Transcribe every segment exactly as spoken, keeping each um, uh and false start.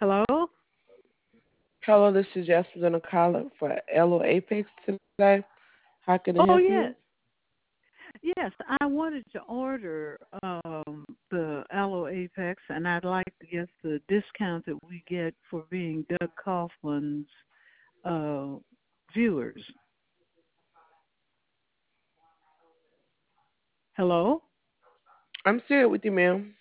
Hello? Hello, this is Jasmine gonna call it for Elo Apex today. How can I Oh, help yes. you? Yes, I wanted to order um, the Aloe Apex, and I'd like to get the discount that we get for being Doug Kaufman's uh, viewers. Hello? I'm still with you, ma'am.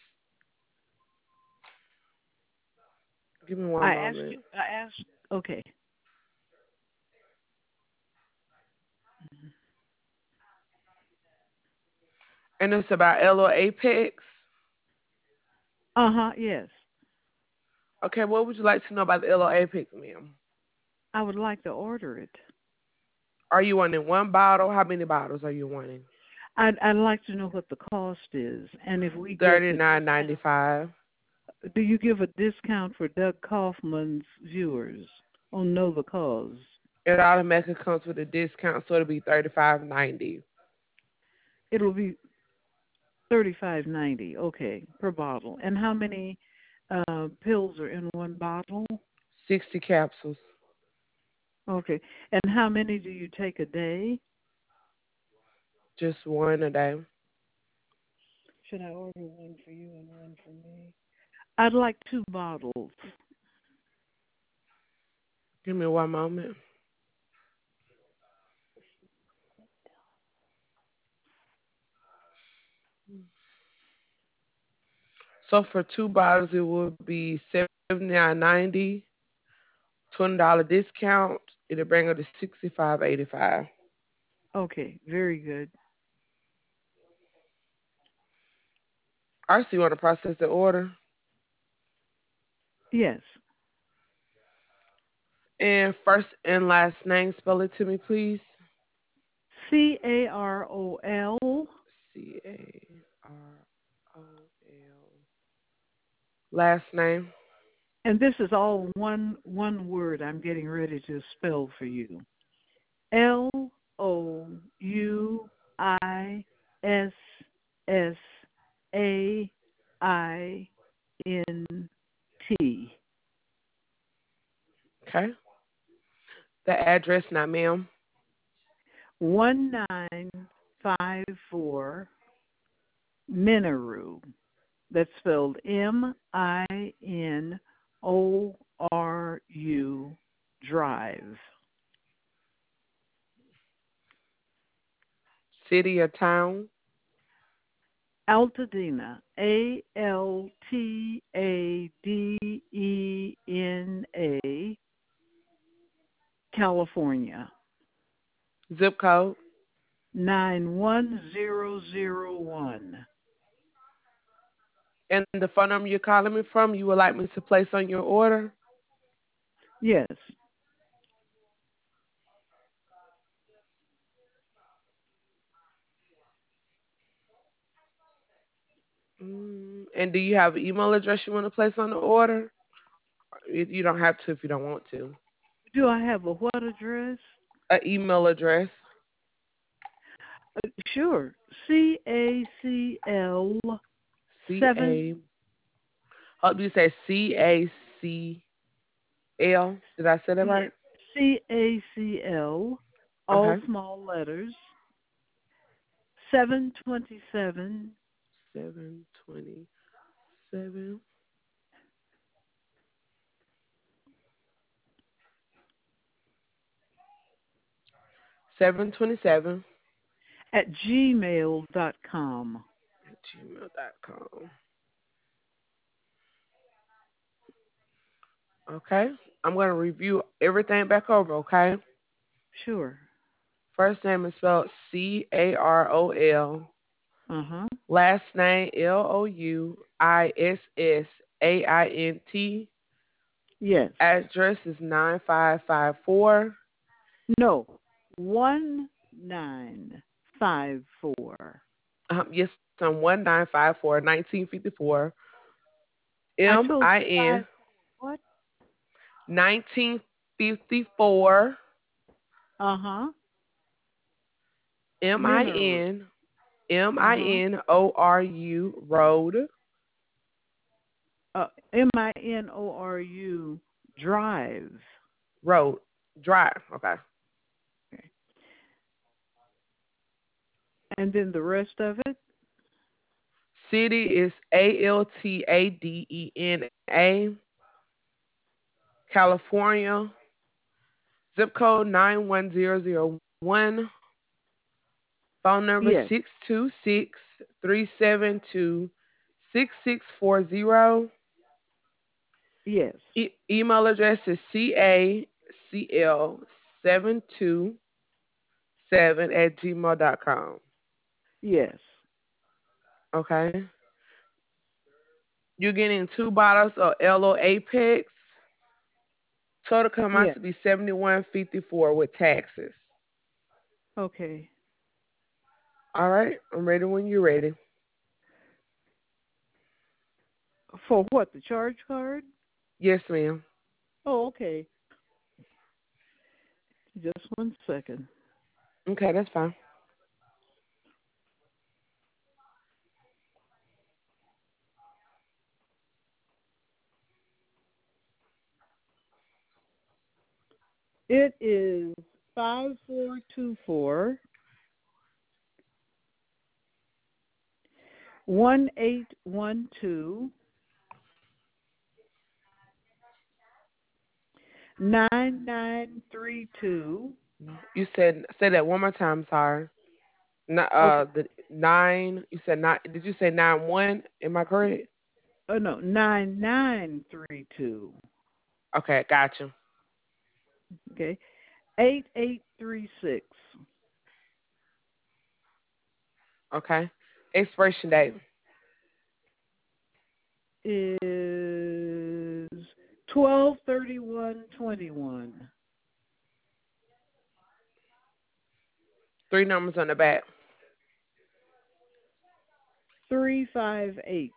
Give me one I asked you, moment. I asked, okay. And it's about Elo Apex. Uh huh, yes. Okay, what would you like to know about the Elo Apex, ma'am? I would like to order it. Are you wanting one bottle? How many bottles are you wanting? I'd, I'd like to know what the cost is, and if we get Thirty the nine ninety discount. five. Do you give a discount for Doug Kaufman's viewers on Know the Cause? It automatically comes with a discount, so it'll be thirty five ninety. It'll be thirty-five ninety, okay, per bottle. And how many uh, pills are in one bottle? Sixty capsules. Okay. And how many do you take a day? Just one a day. Should I order one for you and one for me? I'd like two bottles. Give me one moment. So for two bottles, it would be seventy nine ninety. Twenty dollar discount. It'll bring her to sixty five eighty five. Okay, very good. All right, so you want to process the order? Yes. And first and last name, spell it to me, please. C A R O L. C A R O L. Last name. And this is all one one word I'm getting ready to spell for you. L O U I S S A I N T. Okay. The address now, ma'am. one nine five four Minoru. That's spelled M I N O R U Drive. City or town. Altadena, A L T A D E N A, California, Zip code. nine one zero zero one. And the phone number you're calling me from, you would like me to place on your order? Yes. Mm, and do you have an email address you want to place on the order? You you don't have to if you don't want to. Do I have a what address? An email address. Uh, sure. C A C L C A. seven. Hope you say C A C L. Did I say that Yes. right? C A C L, all Okay. small letters. seven twenty-seven. seven twenty-seven. seven twenty-seven At gmail dot com. at gmail dot com. Okay. I'm going to review everything back over, okay? Sure. First name is spelled C A R O L. Uh huh. Last name L O U I S S A I N T. Yes. Address is nine five five four. No. One nine five four. Um, yes, I'm one nine five four nineteen fifty-four. I M told I you N five. What? nineteen fifty-four. Uh huh. M I Mineral. N M Uh I huh. N O R U Road. Uh, M I N O R U Drive. Road. Drive. Okay. Okay. And then the rest of it? City is A L T A D E N A. California. Zip code nine one zero zero one. Phone number Yes. six two six, three seven two, six six four zero. Yes. E- email address is C A C L seven two seven at gmail dot com. Yes. Okay. You're getting two bottles of L O Apex. Total come out Yes. to be seventy-one fifty-four with taxes. Okay. All right. I'm ready when you're ready. For what? The charge card? Yes, ma'am. Oh, okay. Just one second. Okay, that's fine. It is five four two four one eight one two nine nine three two. You said say that one more time. Sorry. Not, Okay. uh, the nine. You said nine. Did you say nine one? Am I correct? Oh no, nine nine three two. Okay, gotcha. Okay. Eight eight three six Okay. Expiration date. is twelve thirty one twenty one. Three numbers on the back. Three five eight.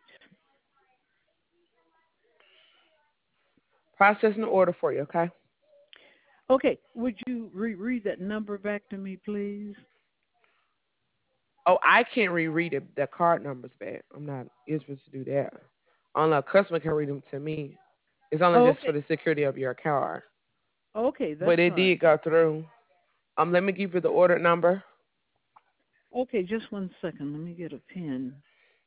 Processing the order for you. Okay. Okay, would you reread that number back to me, please? Oh, I can't reread it, the card numbers back. I'm not able to do that. Only a customer can read them to me. It's only just for Okay. the security of your card. Okay, that's But it fine. did go through. Um, let me give you the order number. Okay, just one second. Let me get a pen.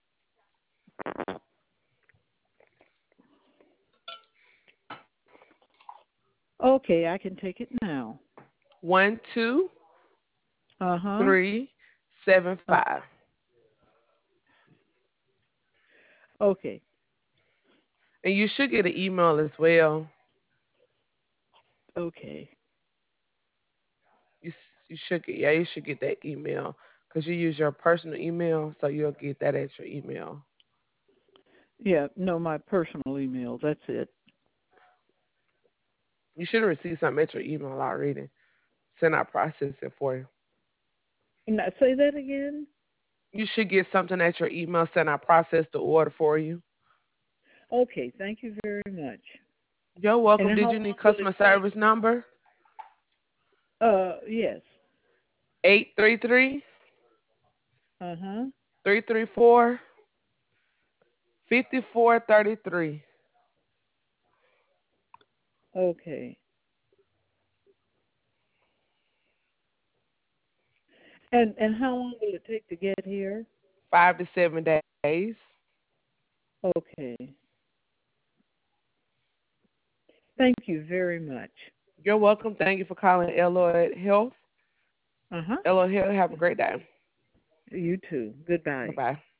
Okay, I can take it now. One two Uh huh. three seven Uh, five. okay. And you should get an email as well. Okay. You you should get yeah you should get that email because you use your personal email, so you'll get that at your email. Yeah, no, my personal email. That's it. You should have received something at your email already. Send out process it for you. Now, say that again. You should get something at your email. Send out process the order for you. Okay, thank you very much. You're And welcome. how Did you long need will it customer take? service number? Uh, yes. Eight three three Uh huh. three three four fifty four thirty three. Okay. And and how long will it take to get here? Five to seven days. Okay. Thank you very much. You're welcome. Thank you for calling Eloy Health. Uh huh. Eloy Health. Have a great day. You too. Bye Goodbye. bye.